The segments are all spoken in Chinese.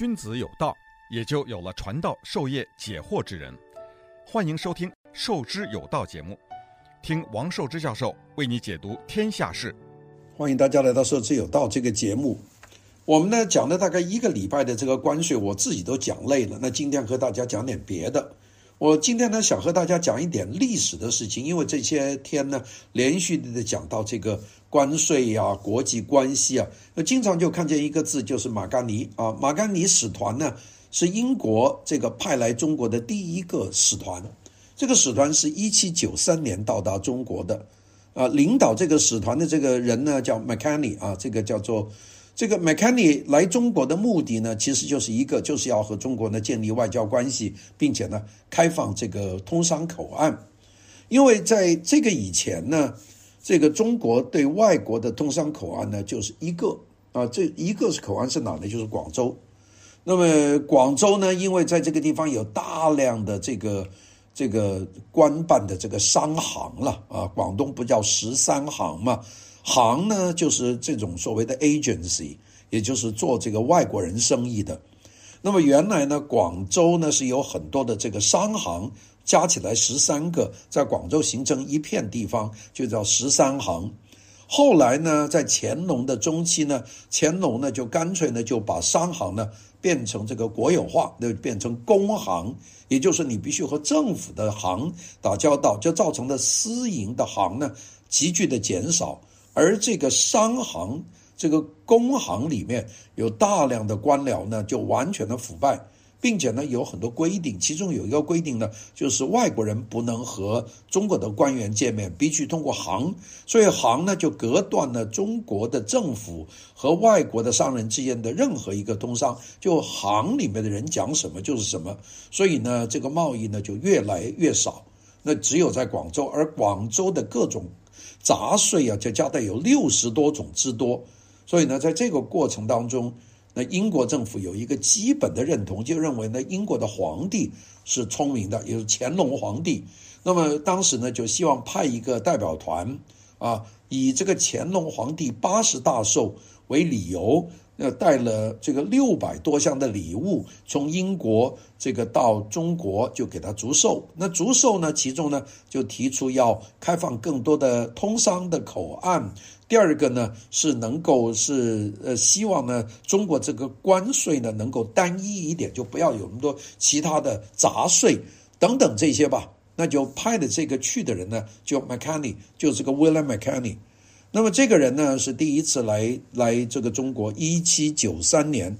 君子有道，也就有了传道授业解惑之人。欢迎收听《授之有道》节目，听王寿之教授为你解读天下事。 欢迎大家来到《授之有道》这个节目。我们呢讲了大概一个礼拜的这个关税，我自己都讲累了。那今天和大家讲点别的。我今天呢想和大家讲一点历史的事情，因为这些天呢连续的讲到这个关税啊、国际关系啊，经常就看见一个字，就是马甘尼啊。马甘尼使团呢是英国这个派来中国的第一个使团，这个使团是1793年到达中国的。领导这个使团的这个人呢叫 Mackay 啊，这个叫做这个 Mackay 来中国的目的呢，其实就是就是要和中国呢建立外交关系，并且呢开放这个通商口岸。因为在这个以前呢，这个中国对外国的通商口岸呢就是一个这一个口岸是哪呢？就是广州。那么广州呢，因为在这个地方有大量的这个官办的这个商行了啊，广东不叫13行嘛，行呢就是这种所谓的 agency， 也就是做这个外国人生意的。那么原来呢，广州呢是有很多的这个商行，加起来13个，在广州形成一片地方，就叫13行。后来呢，在乾隆的中期呢，乾隆呢就干脆呢就把商行呢变成这个国有化，就变成公行，也就是你必须和政府的行打交道，就造成了私营的行呢急剧的减少，而这个商行、这个公行里面有大量的官僚呢就完全的腐败，并且呢有很多规定，其中有一个规定呢，就是外国人不能和中国的官员见面，必须通过行，所以行呢就隔断了中国的政府和外国的商人之间的任何一个通商，就行里面的人讲什么就是什么，所以呢这个贸易呢就越来越少。那只有在广州，而广州的各种杂税啊就加在有60多种之多，所以呢在这个过程当中，那英国政府有一个基本的认同，就认为呢英国的皇帝是聪明的，也就是乾隆皇帝。那么当时呢就希望派一个代表团以这个乾隆皇帝80大寿为理由，带了这个600多箱的礼物从英国这个到中国，就给他祝寿。那祝寿呢，其中呢就提出要开放更多的通商的口岸。第二个呢是能够希望呢中国这个关税呢能够单一一点，就不要有那么多其他的杂税等等这些吧。那就派的这个去的人呢就 Mackay， 就这个 William Mackay。那么这个人呢是第一次来这个中国，1793年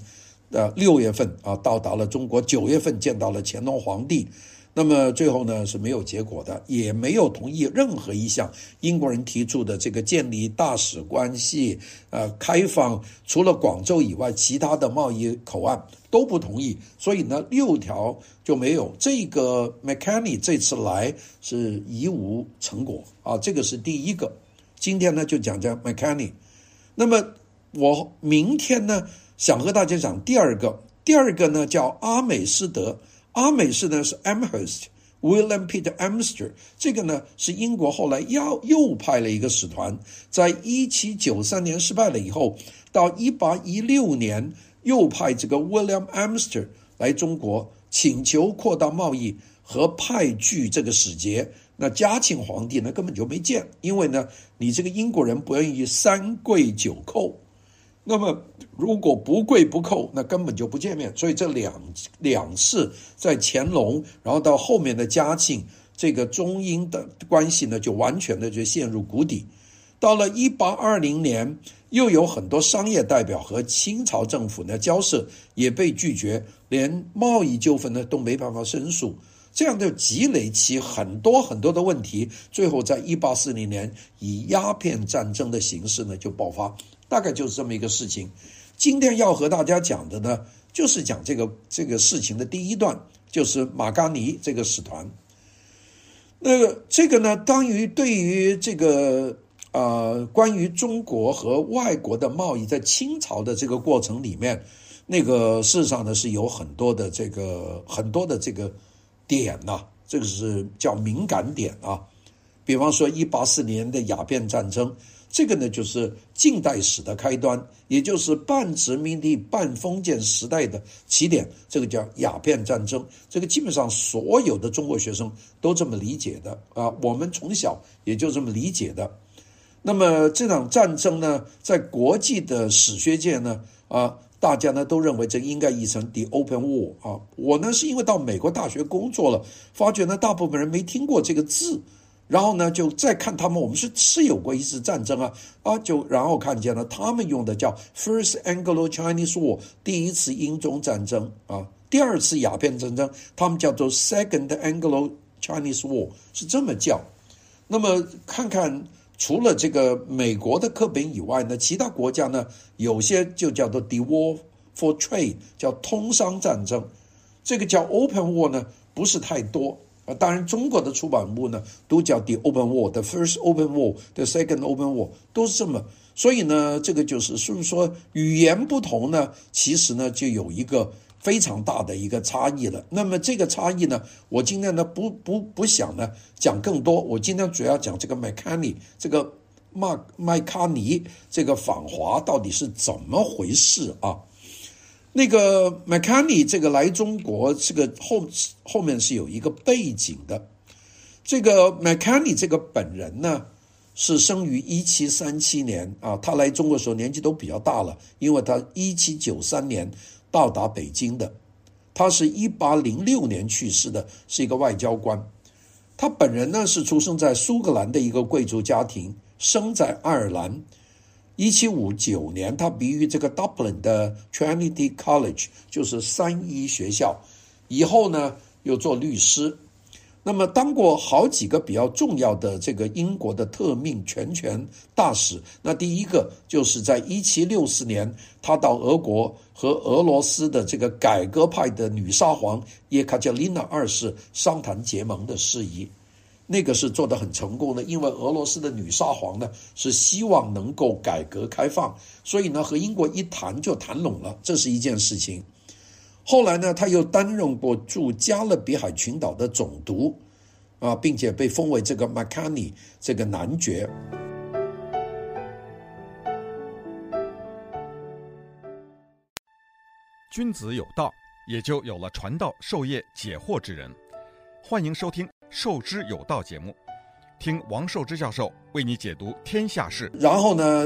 6月份到达了中国，9月份见到了乾隆皇帝。那么最后呢是没有结果的，也没有同意任何一项英国人提出的这个建立大使关系开放除了广州以外其他的贸易口岸都不同意，所以呢6条就没有。这个 Mackay 这次来是贻无成果这个是第一个。今天呢就讲 Mackay。 那么我明天呢想和大家讲第二个呢叫阿美斯德。阿美士呢是 Amherst William Peter Amherst， 这个呢是英国后来又派了一个使团，在1793年失败了以后，到1816年又派这个 William Amherst 来中国，请求扩大贸易和派驻这个使节。那嘉庆皇帝呢根本就没见，因为呢你这个英国人不愿意3跪9叩，那么如果不跪不叩，那根本就不见面。所以这两次在乾隆，然后到后面的嘉庆，这个中英的关系呢就完全的就陷入谷底。到了1820年，又有很多商业代表和清朝政府呢交涉，也被拒绝，连贸易纠纷呢都没办法申诉。这样就积累起很多很多的问题，最后在1840年以鸦片战争的形式呢就爆发，大概就是这么一个事情。今天要和大家讲的呢，就是讲这个事情的第一段，就是马甘尼这个使团。这个呢，对于这个关于中国和外国的贸易，在清朝的这个过程里面，那个事实上呢是有很多的这个点这个是叫敏感点比方说1840年的鸦片战争， 这个呢就是近代史的开端，也就是半殖民地半封建时代的起点，这个叫鸦片战争。这个基本上所有的中国学生都这么理解的啊，我们从小也就这么理解的。那么这场战争呢，在国际的史学界呢大家呢都认为这应该译成 The Open War 啊。我呢是因为到美国大学工作了，发觉呢大部分人没听过这个字，然后呢就再看他们，我们是有过一次战争就然后看见了他们用的叫 First Anglo-Chinese War 第一次英中战争第二次鸦片战争他们叫做 Second Anglo-Chinese War 是这么叫。那么看看除了这个美国的课本以外呢，其他国家呢有些就叫做 The War for Trade 叫通商战争，这个叫 Open War 呢不是太多当然中国的出版物呢都叫 The Open War The First Open War The Second Open War 都是这么。所以呢这个就是说语言不同呢，其实呢就有一个非常大的一个差异了。那么这个差异呢，我今天呢不想呢讲更多，我今天主要讲这个麦卡尼这个麦卡尼这个访华到底是怎么回事啊？那个麦卡尼这个来中国，这个后面是有一个背景的。这个麦卡尼这个本人呢，是生于1737年他来中国的时候年纪都比较大了，因为他1793年到达北京的。他是1806年去世的，是一个外交官。他本人呢是出生在苏格兰的一个贵族家庭，生在爱尔兰。1759年他毕业于这个 Dublin 的 Trinity College 就是三一学校，以后呢又做律师。那么当过好几个比较重要的这个英国的特命全权大使。那第一个就是在1764年他到俄国和俄罗斯的这个改革派的女沙皇叶卡捷琳娜二世商谈结盟的事宜，那个是做得很成功的，因为俄罗斯的女沙皇呢是希望能够改革开放，所以呢和英国一谈就谈拢了，这是一件事情。后来呢他又担任过驻加勒比海群岛的总督并且被封为这个麦卡尼这个男爵。 君子有道，也就有了传道授业解惑之人。欢迎收听授之有道节目，听王寿之教授为你解读天下事。 然后呢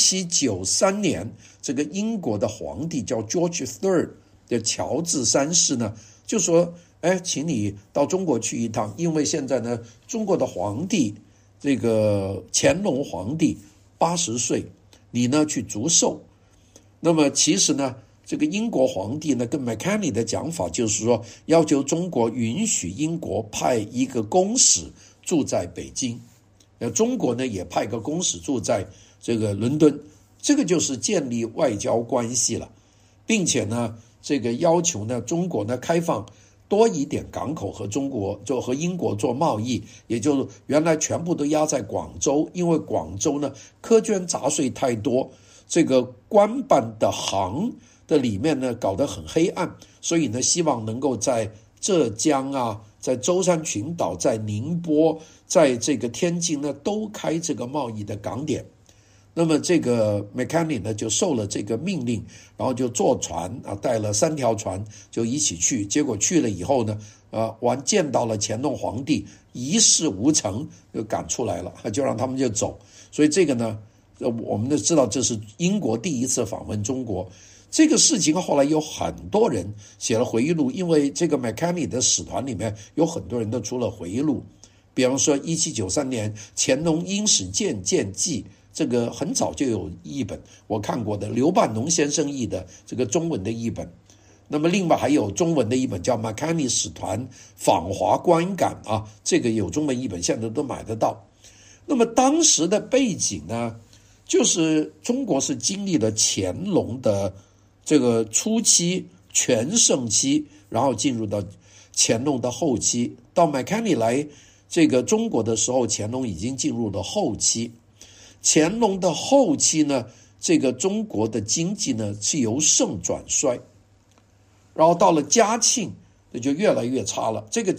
1793年这个英国的皇帝叫 George III 的乔治三世呢就说请你到中国去一趟，因为现在呢中国的皇帝这个乾隆皇帝80岁，你呢去祝寿。那么其实呢这个英国皇帝呢跟麦卡尼的讲法就是说，要求中国允许英国派一个公使住在北京，中国呢也派个公使住在这个伦敦，这个就是建立外交关系了，并且呢这个要求呢中国呢开放多一点港口和中国就和英国做贸易，也就是原来全部都压在广州，因为广州呢苛捐杂税太多，这个官办的行的里面呢搞得很黑暗，所以呢希望能够在浙江在舟山群岛，在宁波，在这个天津呢都开这个贸易的港点。那么这个麦卡尼呢就受了这个命令，然后就坐船带了3条船就一起去，结果去了以后呢见到了乾隆皇帝，一事无成就赶出来了，就让他们就走。所以这个呢我们都知道这是英国第一次访问中国。这个事情后来有很多人写了回忆录，因为这个麦卡尼的使团里面有很多人都出了回忆录，比方说1793年乾隆英使见记，这个很早就有译本，我看过的，刘半农先生译的这个中文的译本。那么另外还有中文的一本叫麦卡尼使团访华观感这个有中文译本，现在都买得到。那么当时的背景呢，就是中国是经历了乾隆的这个初期全盛期，然后进入到乾隆的后期，到麦卡尼来这个中国的时候，乾隆已经进入了后期。乾隆的后期呢，这个中国的经济呢是由盛转衰，然后到了嘉庆那就越来越差了。这个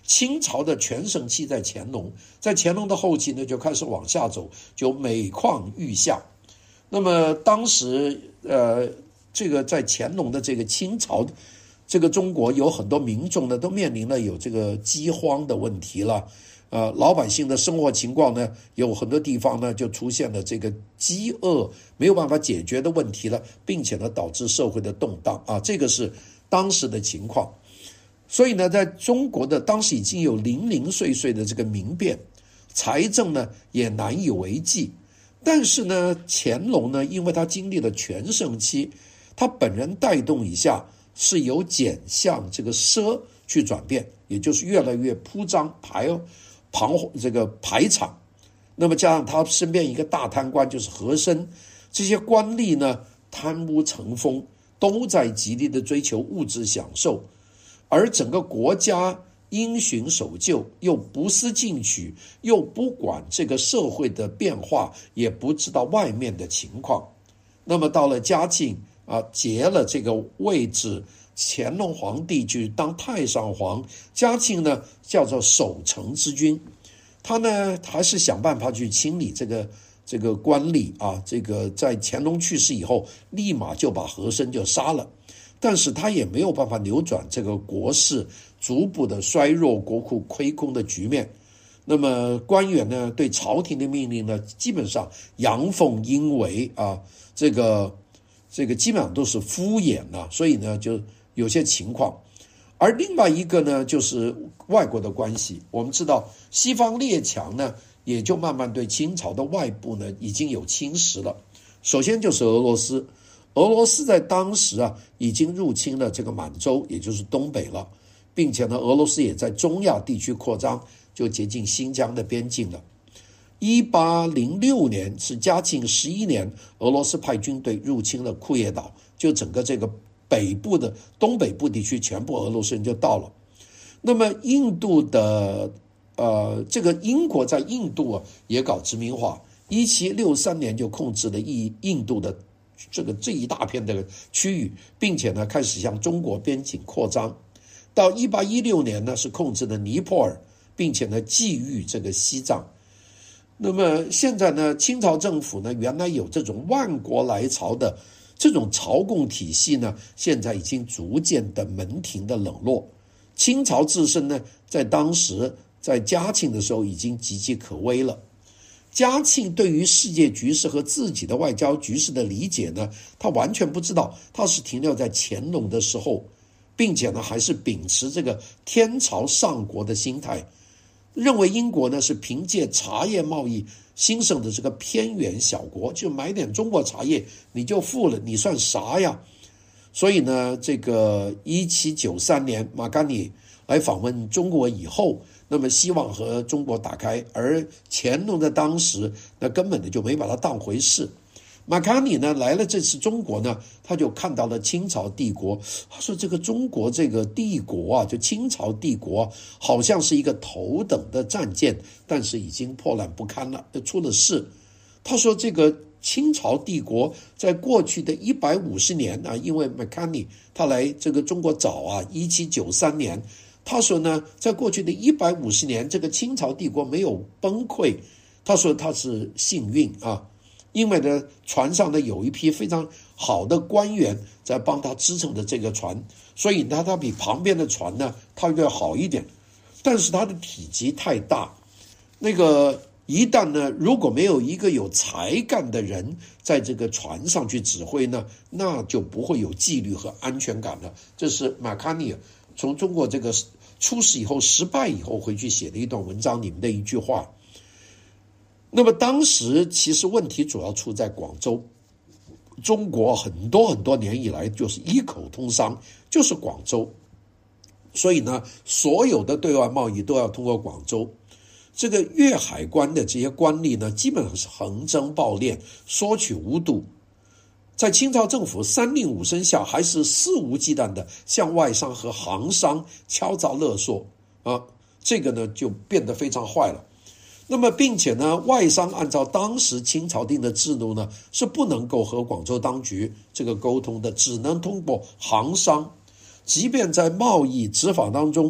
清朝的全盛期在乾隆，在乾隆的后期呢就开始往下走，就每况愈下。那么当时这个在乾隆的这个清朝，这个中国有很多民众呢都面临了有这个饥荒的问题了，老百姓的生活情况呢有很多地方呢就出现了这个饥饿没有办法解决的问题了，并且呢导致社会的动荡啊，这个是当时的情况。所以呢，在中国的当时已经有零零碎碎的这个民变，财政呢也难以为继。但是呢，乾隆呢，因为他经历了全盛期，他本人带动一下是由俭向这个奢去转变，也就是越来越铺张这个排场。那么加上他身边一个大贪官就是和珅，这些官吏呢贪污成风，都在极力的追求物质享受。而整个国家因循守旧，又不思进取，又不管这个社会的变化，也不知道外面的情况。那么到了嘉庆结了这个位置，乾隆皇帝去当太上皇，嘉庆呢叫做守成之君，他呢还是想办法去清理这个官吏啊，这个在乾隆去世以后，立马就把和珅就杀了。但是他也没有办法扭转这个国势逐步的衰弱、国库亏空的局面。那么官员呢，对朝廷的命令呢，基本上阳奉阴违啊，这个基本上都是敷衍了，所以呢，就有些情况。而另外一个呢，就是外国的关系。我们知道，西方列强呢，也就慢慢对清朝的外部呢，已经有侵蚀了。首先就是俄罗斯。俄罗斯在当时已经入侵了这个满洲，也就是东北了，并且呢，俄罗斯也在中亚地区扩张，就接近新疆的边境了。1806年是嘉庆11年，俄罗斯派军队入侵了库页岛，就整个这个北部的东北部地区全部俄罗斯人就到了。那么印度的这个英国在印度也搞殖民化，1763年就控制了印度的这一大片的区域，并且呢开始向中国边境扩张。到1816年呢是控制了尼泊尔，并且呢觊觎这个西藏。那么现在呢，清朝政府呢原来有这种万国来朝的这种朝贡体系呢，现在已经逐渐的门庭的冷落。清朝自身呢，在当时在嘉庆的时候已经岌岌可危了。嘉庆对于世界局势和自己的外交局势的理解呢，他完全不知道，他是停留在乾隆的时候，并且呢还是秉持这个天朝上国的心态，认为英国呢是凭借茶叶贸易兴盛的这个偏远小国，就买点中国茶叶你就富了，你算啥呀？所以呢，这个1793年马甘尼来访问中国以后，那么希望和中国打开，而乾隆在当时那根本的就没把它当回事。马卡尼呢来了这次中国呢，他就看到了清朝帝国，他说这个中国这个帝国就清朝帝国好像是一个头等的战舰，但是已经破烂不堪了，出了事。他说这个清朝帝国在过去的150年因为马卡尼他来这个中国早1793年。他说呢，在过去的150年，这个清朝帝国没有崩溃。他说他是幸运因为呢，船上呢有一批非常好的官员在帮他支撑着这个船，所以呢，他比旁边的船呢，他要好一点。但是他的体积太大，那个一旦呢，如果没有一个有才干的人在这个船上去指挥呢，那就不会有纪律和安全感了。这是马卡尼从中国这个出事以后失败以后回去写的一段文章里面的一句话。那么当时其实问题主要出在广州，中国很多年以来就是一口通商，就是广州，所以呢，所有的对外贸易都要通过广州。这个粤海关的这些官吏呢，基本上是横征暴敛，索取无度。在清朝政府三令五申下，还是肆无忌惮的向外商和行商敲诈勒索这个呢就变得非常坏了。那么并且呢，外商按照当时清朝定的制度呢，是不能够和广州当局这个沟通的，只能通过行商。即便在贸易执法当中，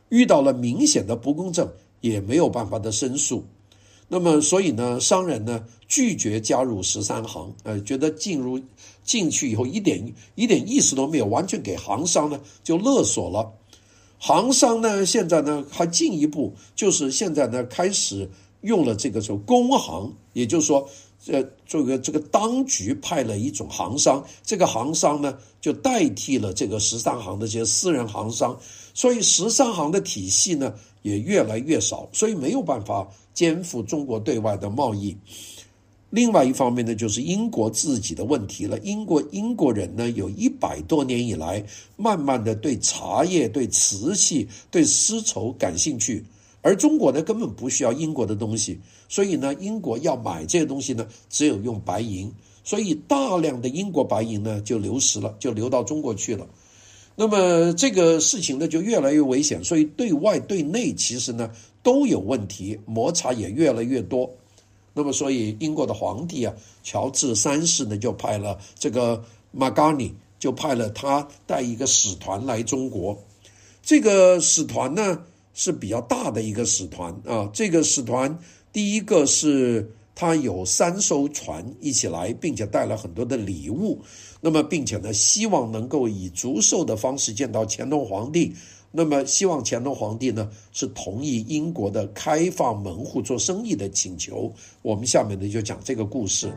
遇到了明显的不公正，也没有办法的申诉。那么所以呢，商人呢拒绝加入13行，觉得进去以后一点意思都没有，完全给行商呢就勒索了。行商呢现在呢还进一步，就是现在呢开始用了这个公行，也就是说这个当局派了一种行商，这个行商呢就代替了这个13行的这些私人行商，所以13行的体系呢也越来越少，所以没有办法肩负中国对外的贸易。另外一方面呢，就是英国自己的问题了。英国人呢，有100多年以来，慢慢的对茶叶、对瓷器、对丝绸感兴趣，而中国呢，根本不需要英国的东西，所以呢，英国要买这些东西呢，只有用白银，所以大量的英国白银呢就流失了，就流到中国去了。那么这个事情呢就越来越危险，所以对外对内其实呢都有问题，摩擦也越来越多。那么所以英国的皇帝啊，乔治3世呢就派了这个马嘎尼，就派了他带一个使团来中国。这个使团呢是比较大的一个使团啊，这个使团第一个是他有3艘船一起来，并且带了很多的礼物，那么并且呢希望能够以祝寿的方式见到乾隆皇帝，那么希望乾隆皇帝呢是同意英国的开放门户做生意的请求。我们下面呢就讲这个故事。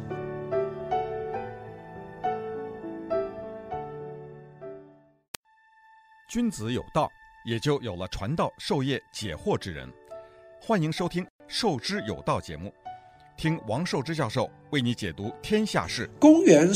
君子有道，也就有了传道授业解惑之人。欢迎收听授之有道节目，听王寿之教授为你解读天下事。 公元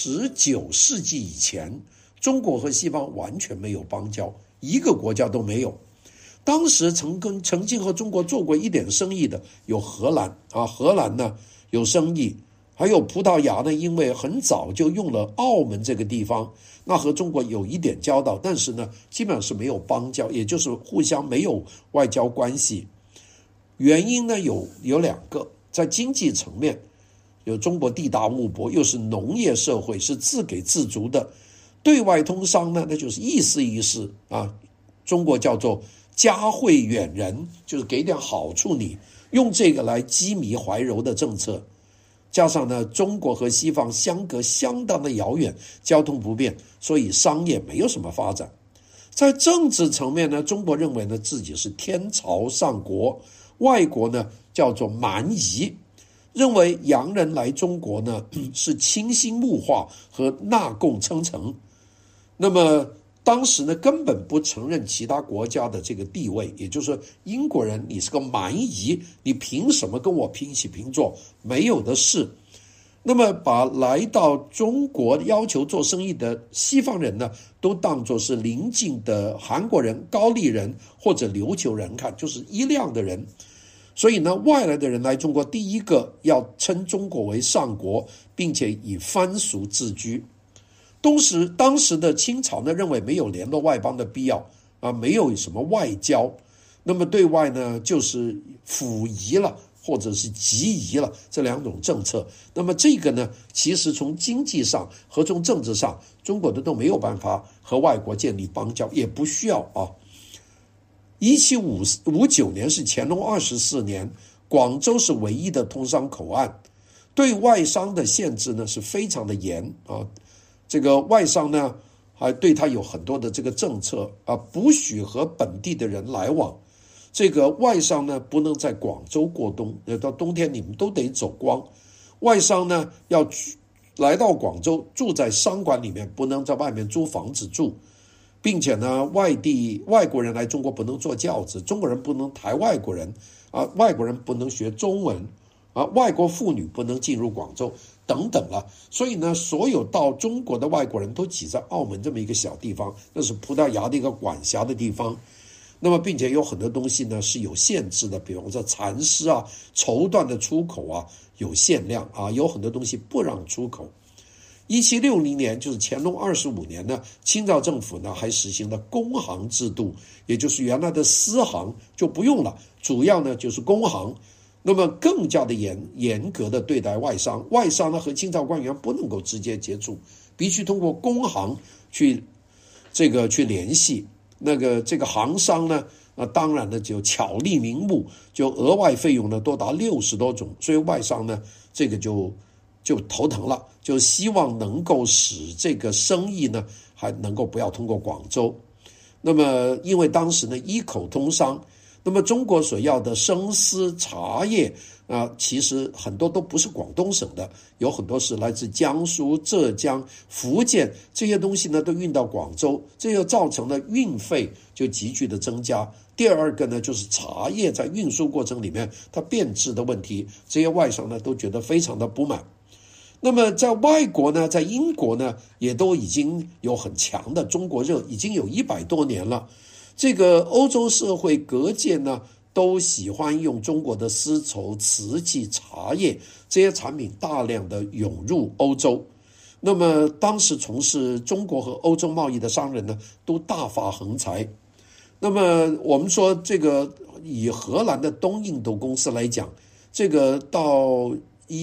19世纪以前，中国和西方完全没有邦交，一个国家都没有。当时曾经和中国做过一点生意的有荷兰啊，荷兰呢有生意，还有葡萄牙呢，因为很早就用了澳门这个地方，那和中国有一点交道，但是呢基本上是没有邦交，也就是互相没有外交关系。原因呢有2个，在经济层面，有中国地大物博，又是农业社会，是自给自足的。对外通商呢，那就是意思意思啊，中国叫做嘉惠远人，就是给点好处你，用这个来积靡怀柔的政策。加上呢，中国和西方相隔相当的遥远，交通不便，所以商业没有什么发展。在政治层面呢，中国认为呢自己是天朝上国，外国呢叫做蛮夷，认为洋人来中国呢是倾心慕化和纳贡称臣。那么当时呢根本不承认其他国家的这个地位，也就是说英国人你是个蛮夷，你凭什么跟我平起平坐？没有的事。那么把来到中国要求做生意的西方人呢，都当作是邻近的韩国人、高丽人或者琉球人看，就是一样的人。所以呢，外来的人来中国，第一个要称中国为上国，并且以藩属自居。当时的清朝呢，认为没有联络外邦的必要啊，没有什么外交，那么对外呢就是辅夷了，或者是极夷了，这2种政策。那么这个呢，其实从经济上和从政治上，中国的都没有办法和外国建立邦交，也不需要啊。1759年是乾隆24年，广州是唯一的通商口岸，对外商的限制呢是非常的严啊。这个外商呢还对他有很多的这个政策啊，不许和本地的人来往。这个外商呢不能在广州过冬，到冬天你们都得走光。外商呢要来到广州，住在商馆里面，不能在外面租房子住，并且呢外国人来中国不能坐轿子，中国人不能抬外国人啊，外国人不能学中文啊，外国妇女不能进入广州等等了。所以呢，所有到中国的外国人都挤在澳门这么一个小地方，那是葡萄牙的一个管辖的地方。那么并且有很多东西呢是有限制的，比方说蚕丝啊、绸缎的出口啊有限量啊，有很多东西不让出口。1760年就是乾隆25年呢，清朝政府呢还实行了公行制度，也就是原来的私行就不用了，主要呢就是公行。那么更加的严格的对待外商，外商呢和清朝官员不能够直接接触，必须通过公行去联系。这个行商呢当然呢就巧立名目，就额外费用呢多达60多种，所以外商呢这个就头疼了，就希望能够使这个生意呢还能够不要通过广州。那么因为当时呢一口通商，那么中国所要的生丝茶叶其实很多都不是广东省的，有很多是来自江苏、浙江、福建，这些东西呢都运到广州，这就造成了运费就急剧的增加。第二个呢就是茶叶在运输过程里面它变质的问题，这些外商呢都觉得非常的不满。那么在外国呢，在英国呢也都已经有很强的中国热，已经有100多年了。这个欧洲社会各界呢都喜欢用中国的丝绸、瓷器、茶叶这些产品大量的涌入欧洲。那么当时从事中国和欧洲贸易的商人呢都大发横财。那么我们说这个以荷兰的东印度公司来讲，这个到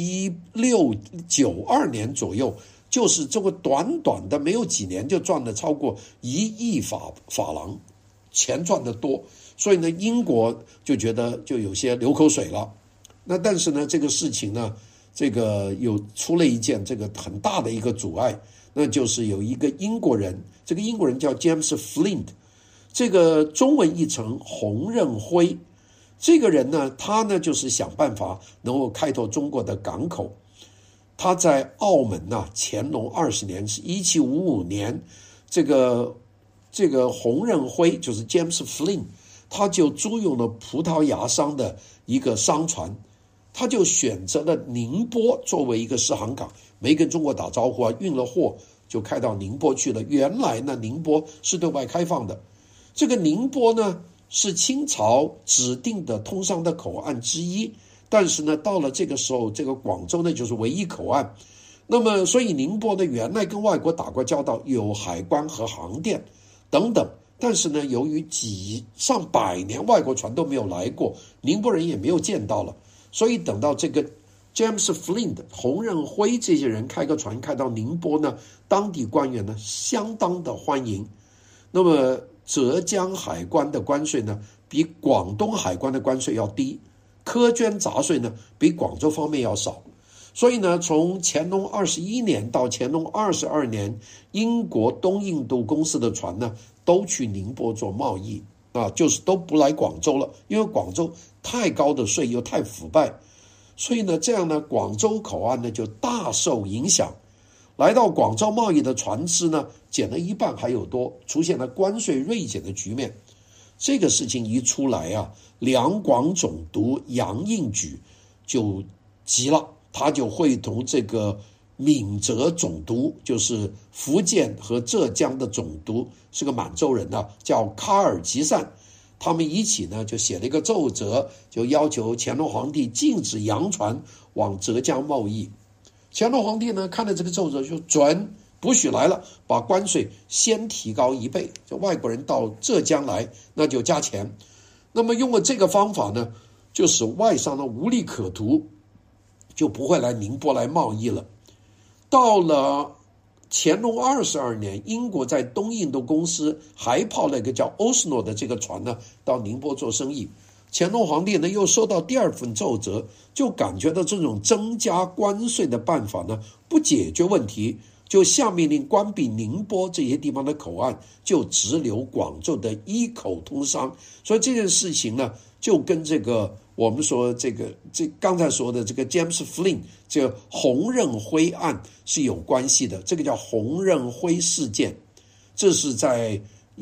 1692年左右，就是这个短短的没有几年就赚了超过1亿法郎，钱赚得多，所以呢英国就觉得就有些流口水了。那但是呢这个事情呢这个有出了一件这个很大的一个阻碍，那就是有一个英国人，这个英国人叫 James Flint， 这个中文译成洪任辉。这个人呢他呢就是想办法能够开拓中国的港口。他在澳门乾隆20年是1755年，这个洪任辉就是 James Flint， 他就租用了葡萄牙商的一个商船，他就选择了宁波作为一个试航港，没跟中国打招呼运了货就开到宁波去了。原来呢宁波是对外开放的，这个宁波呢是清朝指定的通商的口岸之一，但是呢到了这个时候，这个广州呢就是唯一口岸。那么所以宁波呢原来跟外国打过交道，有海关和航店等等，但是呢由于几上百年外国船都没有来过，宁波人也没有见到了，所以等到这个 James Flint 洪任辉这些人开个船开到宁波呢，当地官员呢相当的欢迎。那么浙江海关的关税呢比广东海关的关税要低，苛捐杂税呢比广州方面要少。所以呢从乾隆21年到乾隆22年，英国东印度公司的船呢都去宁波做贸易就是都不来广州了，因为广州太高的税又太腐败，所以呢这样呢广州口岸呢就大受影响。来到广州贸易的船只呢减了一半还有多，出现了关税锐减的局面。这个事情一出来两广总督杨应举就急了，他就会同这个闽浙总督，就是福建和浙江的总督，是个满洲人叫卡尔吉善，他们一起呢就写了一个奏折，就要求乾隆皇帝禁止洋船往浙江贸易。乾隆皇帝呢看了这个奏折就准，不许来了，把关税先提高1倍，就外国人到浙江来那就加钱。那么用了这个方法呢，就使外商呢无利可图，就不会来宁波来贸易了。到了乾隆22年，英国在东印度公司还派了一个叫欧斯诺的这个船呢到宁波做生意。乾隆皇帝呢又收到第2份奏折，就感觉到这种增加关税的办法呢不解决问题，就下命令关闭宁波这些地方的口岸，就直流广州的一口通商。所以这件事情呢就跟这个我们说这刚才说的这个 James Flint 这个洪任辉案是有关系的，这个叫洪任辉事件。这是在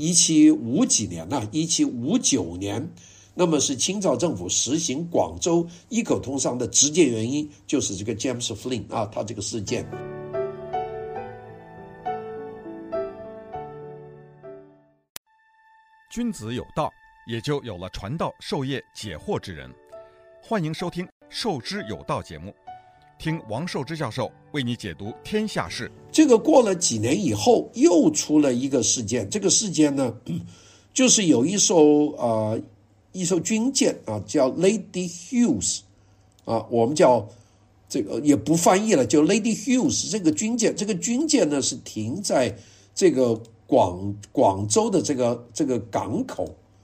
1750几年1759年，那么是清朝政府实行广州一口通商的直接原因，就是这个 James Flint 他这个事件。 君子有道，也就有了传道授业解惑之人。欢迎收听授之有道节目，听王寿之教授为你解读天下事。 这个过了几年以后又出了一个事件，这个事件呢就是有一艘军舰叫 Lady Hughes 我们叫这个也不翻译了，就 Lady Hughes 这个军舰呢是停在这个广州的这个港口。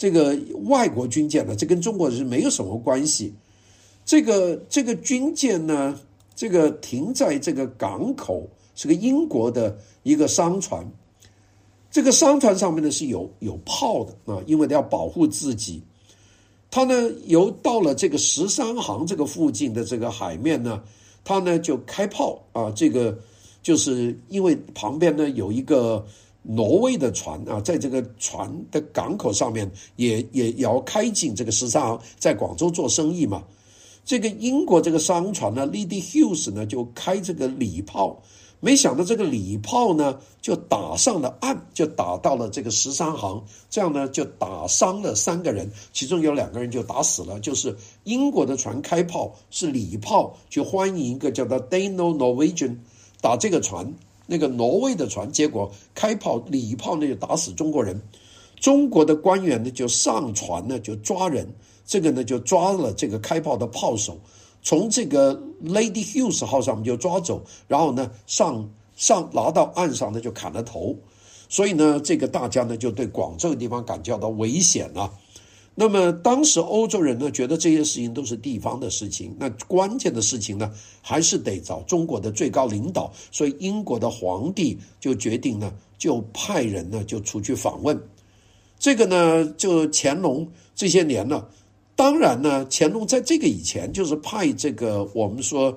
这个外国军舰呢，这跟中国是没有什么关系。这个军舰呢，这个停在这个港口，是个英国的一个商船。这个商船上面呢是有炮的啊，因为它要保护自己。它呢到了这个13航这个附近的这个海面呢，它呢就开炮啊，这个就是因为旁边呢有一个挪威的船啊，在这个船的港口上面也要开进这个13航，在广州做生意嘛。这个英国这个商船呢 Lady Hughes 呢就开这个礼炮，没想到这个礼炮呢就打上了岸，就打到了这个13航，这样呢就打伤了3个人，其中有2个人就打死了。就是英国的船开炮是礼炮去欢迎一个叫做 Dano Norwegian 打这个船，那个挪威的船，结果开炮礼炮呢就打死中国人。中国的官员呢就上船呢就抓人，这个呢就抓了这个开炮的炮手，从这个 Lady Hughes 号上面就抓走，然后呢上拿到岸上呢就砍了头。所以呢这个大家呢就对广州的地方感觉到危险了。那么当时欧洲人呢觉得这些事情都是地方的事情，那关键的事情呢还是得找中国的最高领导，所以英国的皇帝就决定呢就派人呢就出去访问。这个呢就乾隆这些年了，当然呢乾隆在这个以前就是派这个我们说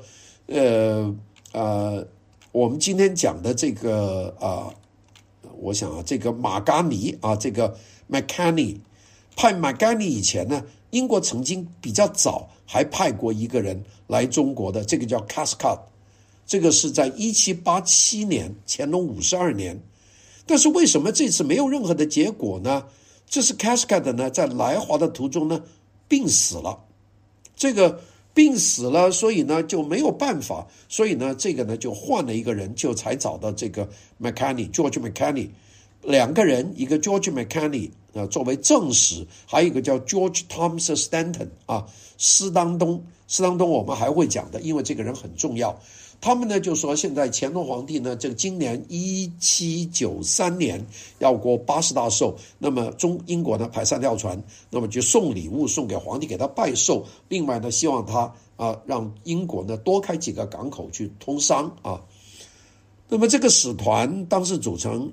我们今天讲的这个我想这个马嘎尼这个 Mackay 派 Mackay 以前呢，英国曾经比较早还派过一个人来中国的，这个叫 Cascade， 这个是在1787年乾隆52年。但是为什么这次没有任何的结果呢？这是 Cascade 呢在来华的途中呢病死了，这个病死了，所以呢就没有办法，所以呢这个呢就换了一个人，就才找到这个 George Mackay 2个人，一个 George Mackay作为正史，还有一个叫 George Thomas Stanton 斯当东我们还会讲的，因为这个人很重要。他们呢就说现在乾隆皇帝呢这个今年1793年要过80大寿，那么英国呢派3条船，那么就送礼物送给皇帝给他拜寿，另外呢希望他让英国呢多开几个港口去通商那么这个使团当时组成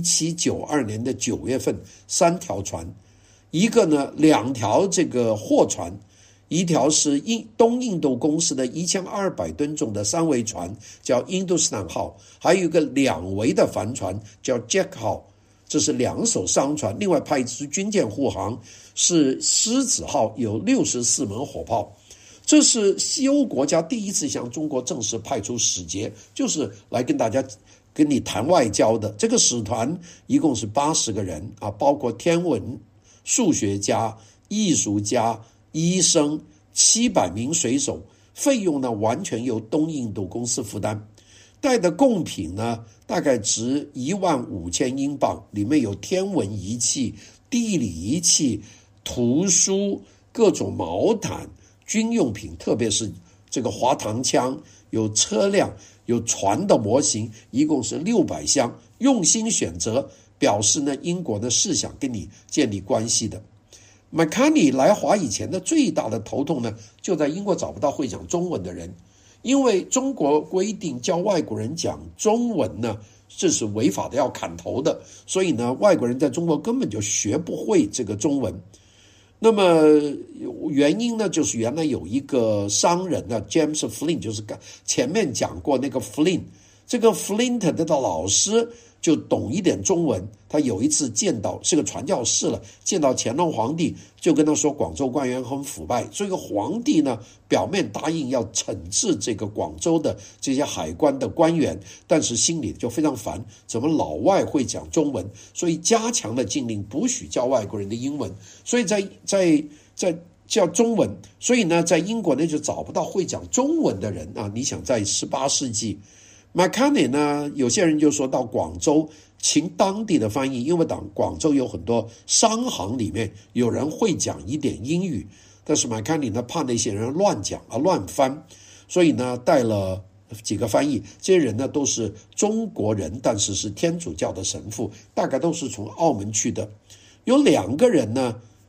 1792年的9月份3条船，一个呢2条这个货船，一条是东印度公司的1200吨重的3桅船叫印度斯坦号，还有一个2桅的帆船叫 Jack 号，这是2艘商船，另外派一支军舰护航是狮子号，有64门火炮。这是西欧国家第一次向中国正式派出使节，就是来跟你谈外交的。这个使团一共是80个人包括天文、数学家、艺术家、医生，700名水手，费用呢完全由东印度公司负担。带的贡品呢大概值15000英镑，里面有天文仪器、地理仪器、图书、各种毛毯、军用品，特别是这个滑膛枪，有车辆，有船的模型，一共是600箱，用心选择，表示呢英国呢是想跟你建立关系的。Mackay 来华以前的最大的头痛呢，就在英国找不到会讲中文的人，因为中国规定教外国人讲中文呢，这是违法的，要砍头的，所以呢，外国人在中国根本就学不会这个中文。那么原因呢，就是原来有一个商人呢 ，James Flint， 就是前面讲过那个 Flint， 这个 Flint 的老师就懂一点中文，他有一次见到是个传教士了，见到乾隆皇帝，就跟他说广州官员很腐败，所以皇帝呢表面答应要惩治这个广州的这些海关的官员，但是心里就非常烦，怎么老外会讲中文，所以加强了禁令，不许教外国人的英文，所以在叫中文，所以呢在英国呢就找不到会讲中文的人你想在18世纪Mackay 呢，有些人就说到广州请当地的翻译，因为广州有很多商行里面有人会讲一点英语，但是Mackay呢怕那些人乱讲乱翻，所以呢带了几个翻译，这些人呢都是中国人，但是天主教的神父，大概都是从澳门去的。有2个人呢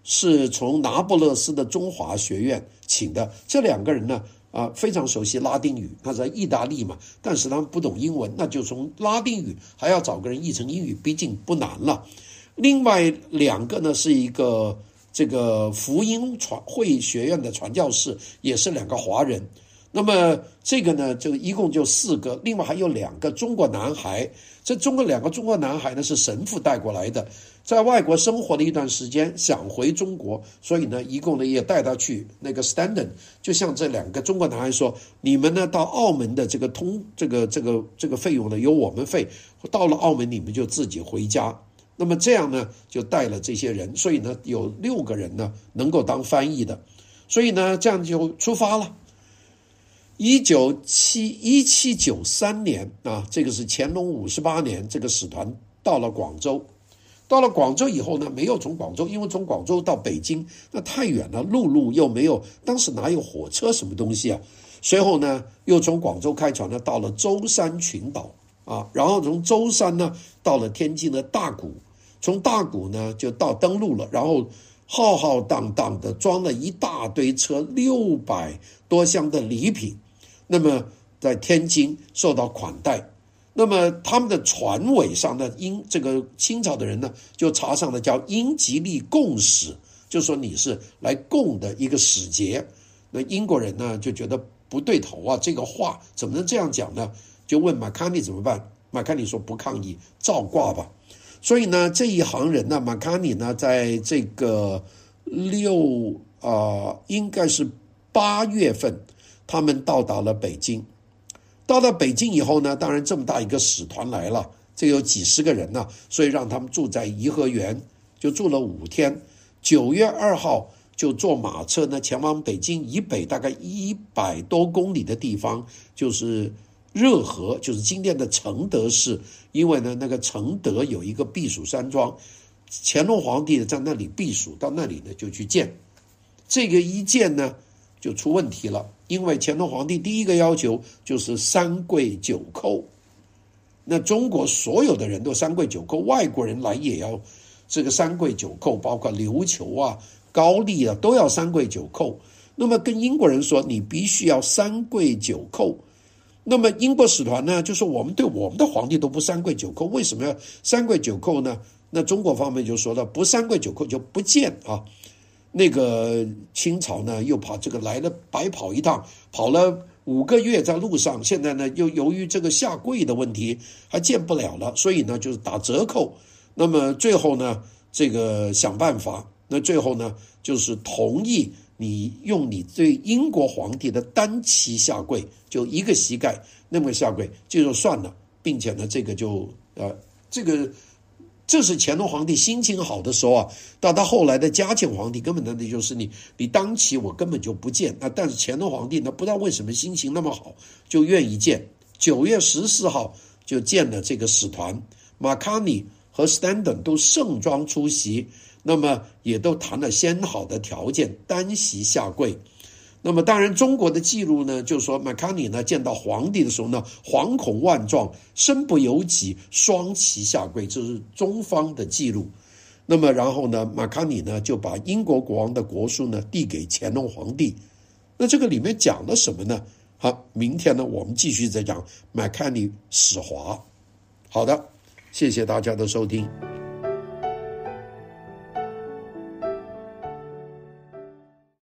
是从那不勒斯的中华学院请的。这2个人呢非常熟悉拉丁语，他在意大利嘛，但是他们不懂英文，那就从拉丁语还要找个人译成英语，毕竟不难了。另外2个呢是一个这个福音会学院的传教士，也是2个华人。那么这个呢，就一共就4个，另外还有2个中国男孩。这2个中国男孩呢是神父带过来的，在外国生活了一段时间，想回中国，所以呢，一共呢也带他去那个 Stanton， 就像这2个中国男孩说，你们呢到澳门的这个费用呢由我们费，到了澳门你们就自己回家。那么这样呢就带了这些人，所以呢有6个人呢能够当翻译的，所以呢这样就出发了。1793年这个是乾隆58年，这个使团到了广州。到了广州以后呢，没有从广州，因为从广州到北京那太远了，陆又没有，当时哪有火车什么东西啊？随后呢，又从广州开船呢，到了舟山群岛然后从舟山呢，到了天津的大谷，从大谷呢就到登陆了，然后浩浩荡荡的装了一大堆车，600多箱的礼品。那么在天津受到款待，那么他们的船尾上呢，这个清朝的人呢就插上了叫英吉利贡使，就说你是来贡的一个使节。那英国人呢就觉得不对头啊，这个话怎么能这样讲呢？就问马卡尼怎么办？马卡尼说不抗议，照挂吧。所以呢，这一行人呢，马卡尼呢，在这个应该是8月份。他们到达了北京，到了北京以后呢，当然这么大一个使团来了，这有几十个人呢，所以让他们住在颐和园，就住了5天。9月2号就坐马车呢前往北京以北大概100多公里的地方，就是热河，就是今天的承德市。因为呢那个承德有一个避暑山庄，乾隆皇帝在那里避暑，到那里呢就去见。这个一见呢就出问题了，因为乾隆皇帝第一个要求就是3跪9叩。那中国所有的人都3跪9叩，外国人来也要这个3跪9叩，包括琉球高丽都要3跪9叩。那么跟英国人说你必须要3跪9叩。那么英国使团呢就说我们对我们的皇帝都不3跪9叩，为什么要3跪9叩呢？那中国方面就说了，不3跪9叩就不见那个清朝呢又跑这个来了，白跑一趟，跑了5个月在路上，现在呢又由于这个下跪的问题还见不了了，所以呢就是打折扣。那么最后呢这个想办法，那最后呢就是同意你用你对英国皇帝的单膝下跪，就一个膝盖那么下跪这就算了，并且呢这个就这是乾隆皇帝心情好的时候到他后来的嘉庆皇帝根本那就是你当起我根本就不见。但是乾隆皇帝呢不知道为什么心情那么好，就愿意见。9月14号就见了这个使团，马卡尼和 Stanton 都盛装出席，那么也都谈了先好的条件，单膝下跪。那么当然中国的记录呢就说马卡尼呢见到皇帝的时候呢惶恐万状，身不由己，双膝下跪，这是中方的记录。那么然后呢马卡尼呢就把英国国王的国书呢递给乾隆皇帝。那这个里面讲了什么呢？好，明天呢我们继续再讲马卡尼使华。好的，谢谢大家的收听。